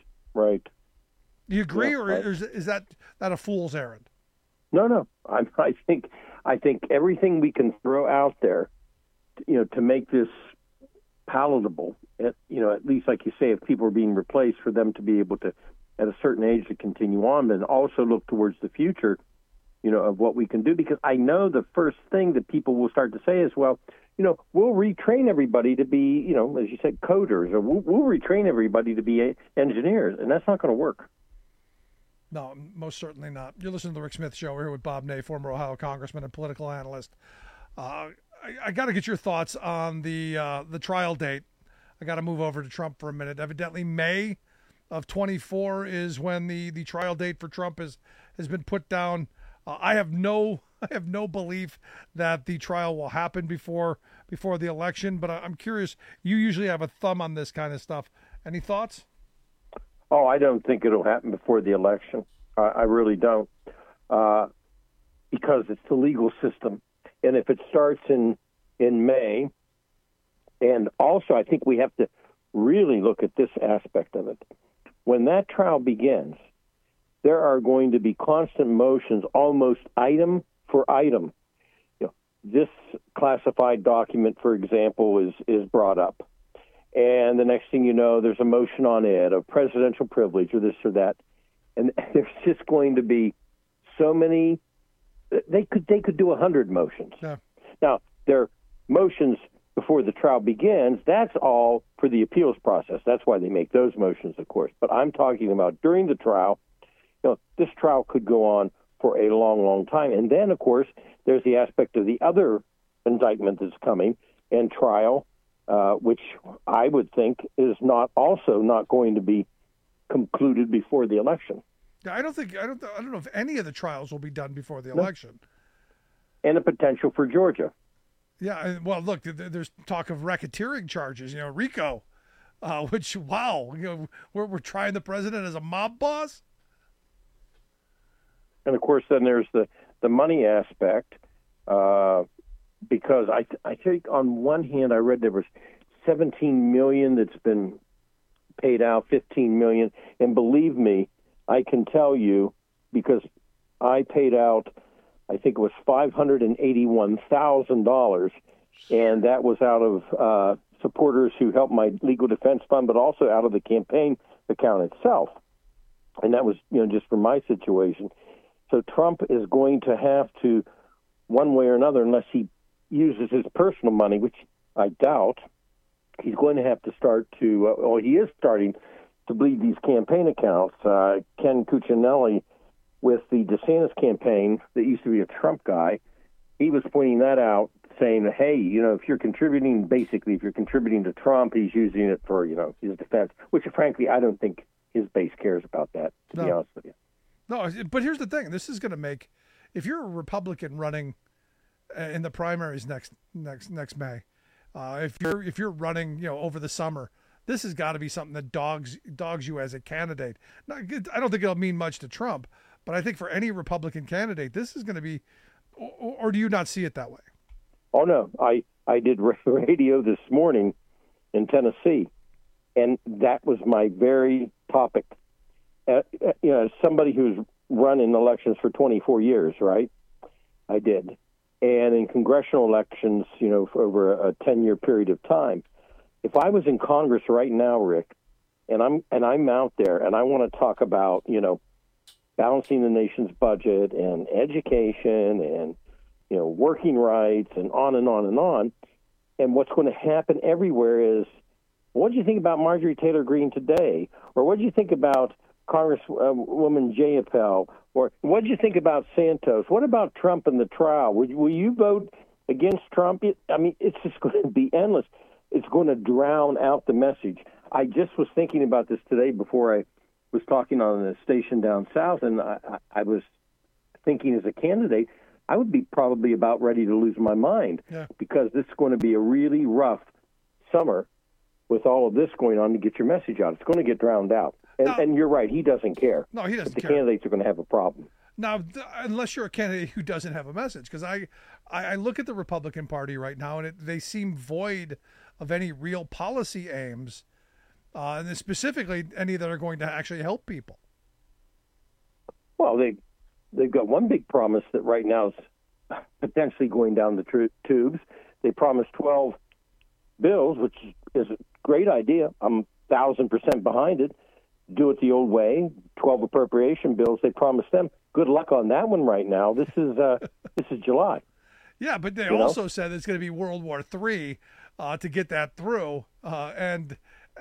Do you agree, or is that a fool's errand? No. I think everything we can throw out there, to make this palatable. At least like you say, if people are being replaced, for them to be able to, at a certain age, to continue on, and also look towards the future, of what we can do. Because I know the first thing that people will start to say is, well, we'll retrain everybody to be, as you said, coders, or we'll retrain everybody to be engineers, and that's not going to work. No, most certainly not. You're listening to the Rick Smith Show. We're here with Bob Ney, former Ohio congressman and political analyst. I got to get your thoughts on the trial date. I got to move over to Trump for a minute. Evidently, May of 24 is when the trial date for Trump has been put down. I have no belief that the trial will happen before the election, but I'm curious. You usually have a thumb on this kind of stuff. Any thoughts? Oh, I don't think it'll happen before the election. I really don't, because it's the legal system. And if it starts in May, and also I think we have to really look at this aspect of it. When that trial begins, there are going to be constant motions, almost item for item. This classified document, for example, is brought up. And the next thing you know, there's a motion on it of presidential privilege or this or that. And there's just going to be so many. They could do 100 motions. Yeah. Now, their motions before the trial begins, that's all for the appeals process. That's why they make those motions, of course. But I'm talking about during the trial. This trial could go on for a long, long time. And then, of course, there's the aspect of the other indictment that's coming and trial, which I would think is not going to be concluded before the election. Yeah, I don't know if any of the trials will be done before the election. And a potential for Georgia. Yeah, well, look, there's talk of racketeering charges, RICO, which, wow, we're trying the president as a mob boss. And of course, then there's the money aspect, because I think on one hand I read there was $17 million that's been paid out, $15 million, and believe me, I can tell you because I paid out, I think it was $581,000, and that was out of supporters who helped my legal defense fund, but also out of the campaign account itself, and that was just for my situation. So Trump is going to have to, one way or another, unless he uses his personal money, which I doubt, he's going to have to start to, he is starting to bleed these campaign accounts. Ken Cuccinelli, with the DeSantis campaign that used to be a Trump guy, he was pointing that out, saying, hey, if you're contributing to Trump, he's using it for, his defense, which frankly, I don't think his base cares about that, to be honest with you. No, but here's the thing. This is going to make, if you're a Republican running in the primaries next May, if you're running, over the summer, this has got to be something that dogs you as a candidate. Now, I don't think it'll mean much to Trump, but I think for any Republican candidate, this is going to be, or do you not see it that way? Oh, no. I did radio this morning in Tennessee, and that was my very topic. As somebody who's run in elections for 24 years, right? I did. And in congressional elections, for over a 10-year period of time. If I was in Congress right now, Rick, and I'm out there and I want to talk about, balancing the nation's budget and education and, working rights and on and on and on. And what's going to happen everywhere is, what do you think about Marjorie Taylor Greene today? Or what do you think about Congresswoman Jayapal? Or what do you think about Santos? What about Trump in the trial? Will you vote against Trump? It's just going to be endless. It's going to drown out the message. I just was thinking about this today before I was talking on the station down south, and I was thinking as a candidate, I would be probably about ready to lose my mind because this is going to be a really rough summer with all of this going on to get your message out. It's going to get drowned out. And you're right, he doesn't care. No, he doesn't care. The candidates are going to have a problem. Now, unless you're a candidate who doesn't have a message, because I look at the Republican Party right now, and they seem void of any real policy aims, and then specifically any that are going to actually help people. Well, they've got one big promise that right now is potentially going down the tubes. They promised 12 bills, which is a great idea. I'm 1,000% behind it. Do it the old way. 12 appropriation bills. They promised them. Good luck on that one right now. This is July. Yeah, but they also said it's going to be World War III to get that through, and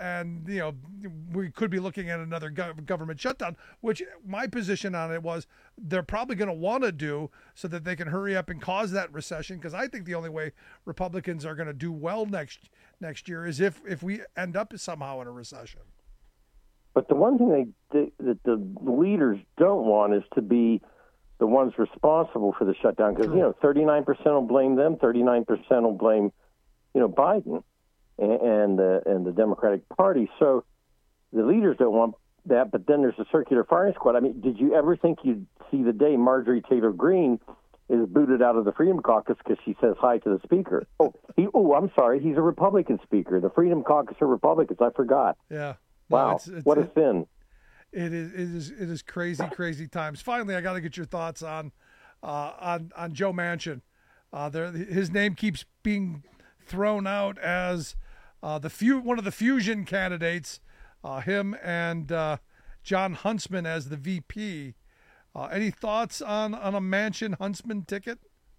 we could be looking at another government shutdown. Which my position on it was they're probably going to want to do so that they can hurry up and cause that recession. Because I think the only way Republicans are going to do well next year is if we end up somehow in a recession. But the one thing that the leaders don't want is to be the ones responsible for the shutdown, because 39% will blame them, 39% will blame Biden and the Democratic Party. So the leaders don't want that. But then there's the circular firing squad. I mean, did you ever think you'd see the day Marjorie Taylor Greene is booted out of the Freedom Caucus because she says hi to the speaker? I'm sorry, he's a Republican speaker. The Freedom Caucus are Republicans. I forgot. Yeah. Wow, what a sin! It is crazy times. Finally, I got to get your thoughts on Joe Manchin. His name keeps being thrown out as one of the fusion candidates. Him and John Huntsman as the VP. Any thoughts on a Manchin-Huntsman ticket?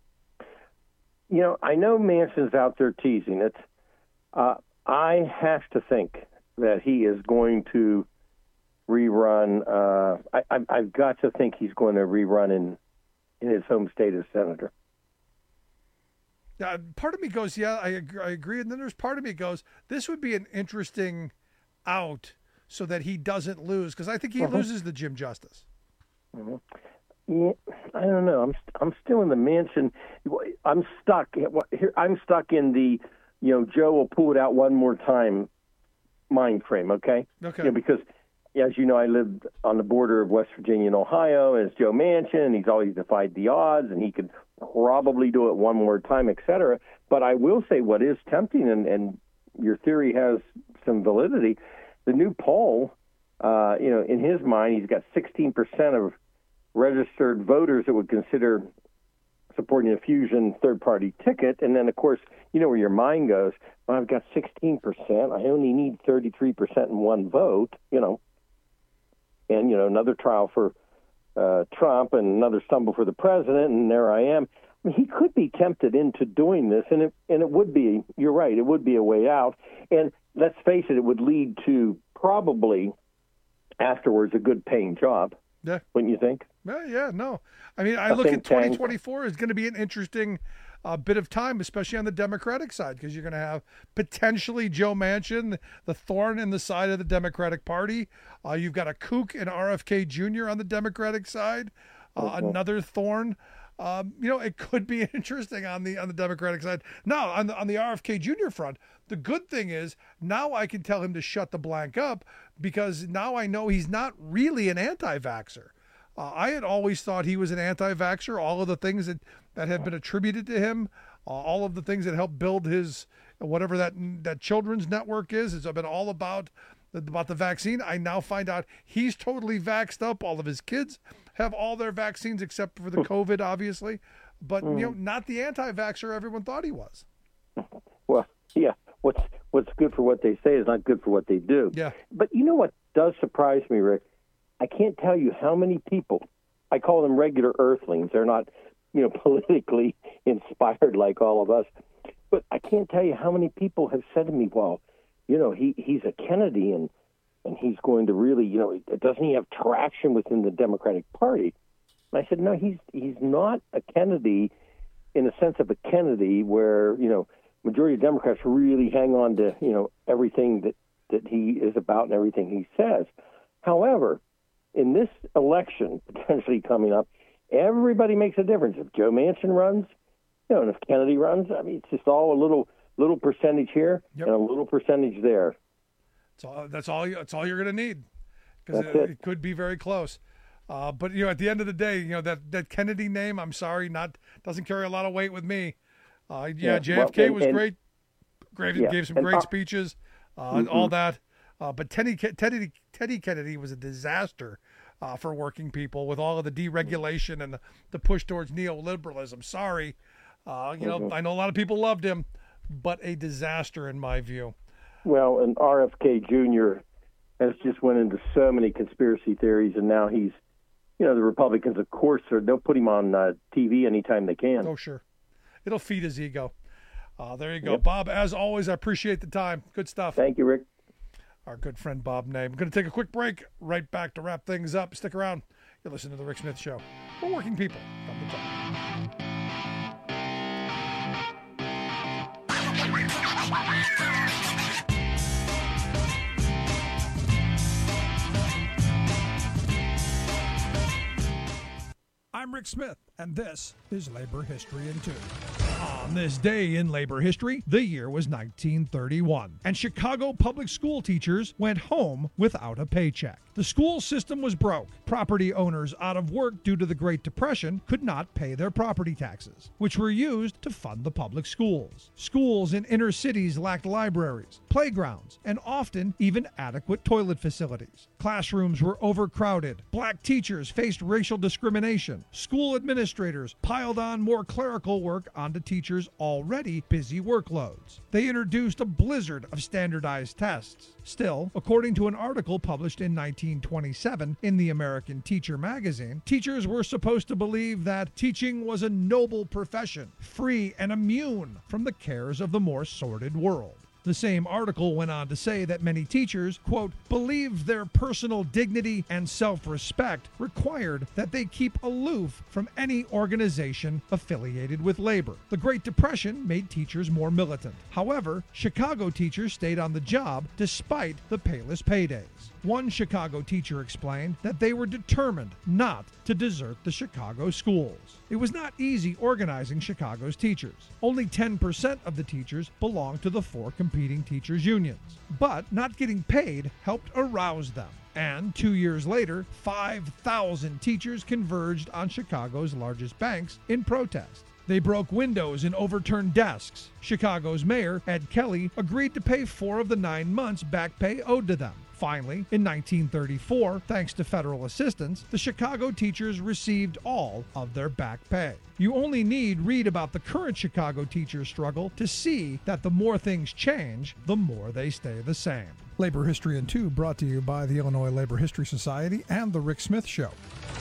I know Manchin's out there teasing it. I have to think that he is going to rerun. I've got to think he's going to rerun in his home state as senator. Part of me goes, yeah, I agree. And then there's part of me goes, this would be an interesting out so that he doesn't lose, because I think he loses the Jim Justice. Mm-hmm. Yeah, I don't know. I'm still in the Manchin. I'm stuck. I'm stuck in the, Joe will pull it out one more time mind frame, okay? Okay. Because, as you know, I lived on the border of West Virginia and Ohio, and it's Joe Manchin. He's always defied the odds, and he could probably do it one more time, et cetera. But I will say what is tempting, and your theory has some validity, the new poll, in his mind, he's got 16% of registered voters that would consider supporting a fusion third-party ticket. And then, of course, where your mind goes, well, I've got 16%. I only need 33% in one vote, And, another trial for Trump and another stumble for the president, and there I am. I mean, he could be tempted into doing this, and it would be, you're right, it would be a way out. And let's face it would lead to probably afterwards a good-paying job. Yeah. Wouldn't you think? Yeah, no. I mean, I look at 2024 as going to be an interesting bit of time, especially on the Democratic side, because you're going to have potentially Joe Manchin, the thorn in the side of the Democratic Party. You've got a kook and RFK Jr. on the Democratic side, another thorn. It could be interesting on the Democratic side. Now, on the RFK Jr. front, the good thing is now I can tell him to shut the blank up, because now I know he's not really an anti-vaxxer. I had always thought he was an anti-vaxxer. All of the things that have been attributed to him, all of the things that helped build his whatever that children's network is, it's been all about the vaccine. I now find out he's totally vaxxed up. All of his kids have all their vaccines except for the COVID, obviously. But not the anti-vaxxer everyone thought he was. Well, yeah. What's good for what they say is not good for what they do. Yeah. But you know what does surprise me, Rick? I can't tell you how many people, I call them regular earthlings. They're not, politically inspired like all of us. But I can't tell you how many people have said to me, well, he's a Kennedy and he's going to really, doesn't he have traction within the Democratic Party? And I said, no, he's not a Kennedy in the sense of a Kennedy where, majority of Democrats really hang on to, everything that he is about and everything he says. However, in this election potentially coming up, everybody makes a difference. If Joe Manchin runs, and if Kennedy runs, I mean, it's just all a little percentage here and a little percentage there. That's all you're going to need, because it could be very close. But at the end of the day, that Kennedy name, I'm sorry, doesn't carry a lot of weight with me. JFK was great. gave some great speeches, and all that. But Teddy Kennedy was a disaster for working people with all of the deregulation and the push towards neoliberalism. Sorry. I know a lot of people loved him, but a disaster in my view. Well, and RFK Jr. has just went into so many conspiracy theories, and now he's, the Republicans, of course, they'll put him on TV anytime they can. Oh, sure. It'll feed his ego. There you go. Yep. Bob, as always, I appreciate the time. Good stuff. Thank you, Rick. Our good friend Bob Name. I'm going to take a quick break. Right back to wrap things up. Stick around. You're listening to The Rick Smith Show. For working people from the top. I'm Rick Smith, and this is Labor History in 2. On this day in labor history, the year was 1931, and Chicago public school teachers went home without a paycheck. The school system was broke. Property owners out of work due to the Great Depression could not pay their property taxes, which were used to fund the public schools. Schools in inner cities lacked libraries, playgrounds, and often even adequate toilet facilities. Classrooms were overcrowded. Black teachers faced racial discrimination. School administrators piled on more clerical work onto teachers' already busy workloads. They introduced a blizzard of standardized tests. Still, according to an article published in 1927 in the American Teacher magazine, teachers were supposed to believe that teaching was a noble profession, free and immune from the cares of the more sordid world. The same article went on to say that many teachers, quote, believed their personal dignity and self-respect required that they keep aloof from any organization affiliated with labor. The Great Depression made teachers more militant. However, Chicago teachers stayed on the job despite the payless paydays. One Chicago teacher explained that they were determined not to desert the Chicago schools. It was not easy organizing Chicago's teachers. Only 10% of the teachers belonged to the 4 competing teachers' unions. But not getting paid helped arouse them. And 2 years later, 5,000 teachers converged on Chicago's largest banks in protest. They broke windows and overturned desks. Chicago's mayor, Ed Kelly, agreed to pay 4 of the 9 months back pay owed to them. Finally, in 1934, thanks to federal assistance, the Chicago teachers received all of their back pay. You only need read about the current Chicago teachers' struggle to see that the more things change, the more they stay the same. Labor History in 2 brought to you by the Illinois Labor History Society and The Rick Smith Show.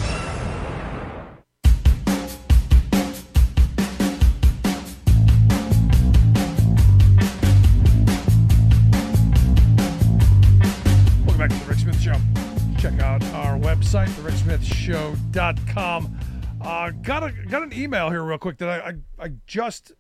Back to the Rick Smith Show. Check out our website, thericksmithshow.com. Got an email here real quick that I just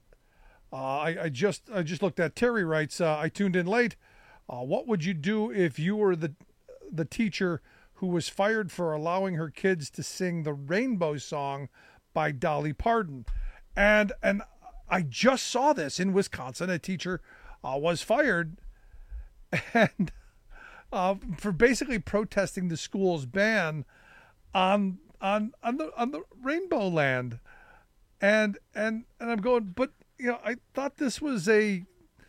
looked at. Terry writes, I tuned in late. What would you do if you were the teacher who was fired for allowing her kids to sing the Rainbow Song by Dolly Parton? And I just saw this in Wisconsin. A teacher was fired and for basically protesting the school's ban on the Rainbow Land, and I'm going, but I thought this was a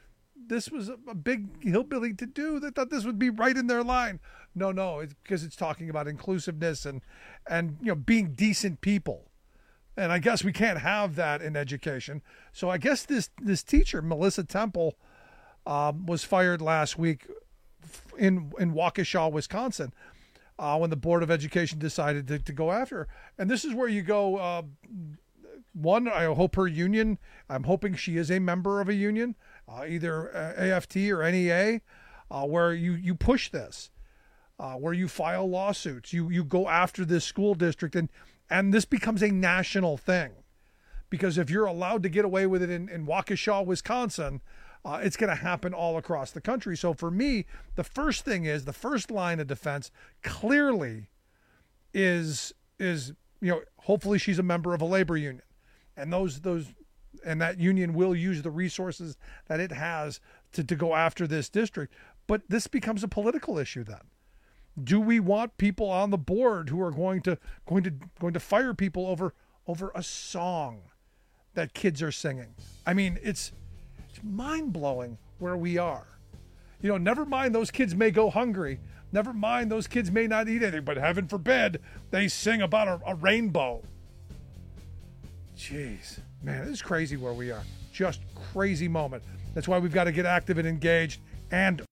big hillbilly to do. They thought this would be right in their line. No, it's because it's talking about inclusiveness and being decent people, and I guess we can't have that in education. So I guess this teacher, Melissa Temple, was fired last week in Waukesha, Wisconsin, when the Board of Education decided to go after her. And this is where you go, one, I hope her union, I'm hoping she is a member of a union, either AFT or NEA, where you push this, where you file lawsuits, you go after this school district, and this becomes a national thing. Because if you're allowed to get away with it in Waukesha, Wisconsin, it's going to happen all across the country. So for me, the first line of defense clearly is hopefully she's a member of a labor union, and and that union will use the resources that it has to go after this district. But this becomes a political issue then. Do we want people on the board who are going to fire people over a song that kids are singing? I mean, it's mind-blowing where we are. Never mind those kids may go hungry. Never mind those kids may not eat anything, but heaven forbid they sing about a rainbow. Jeez, man, this is crazy where we are. Just crazy moment. That's why we've got to get active and engaged and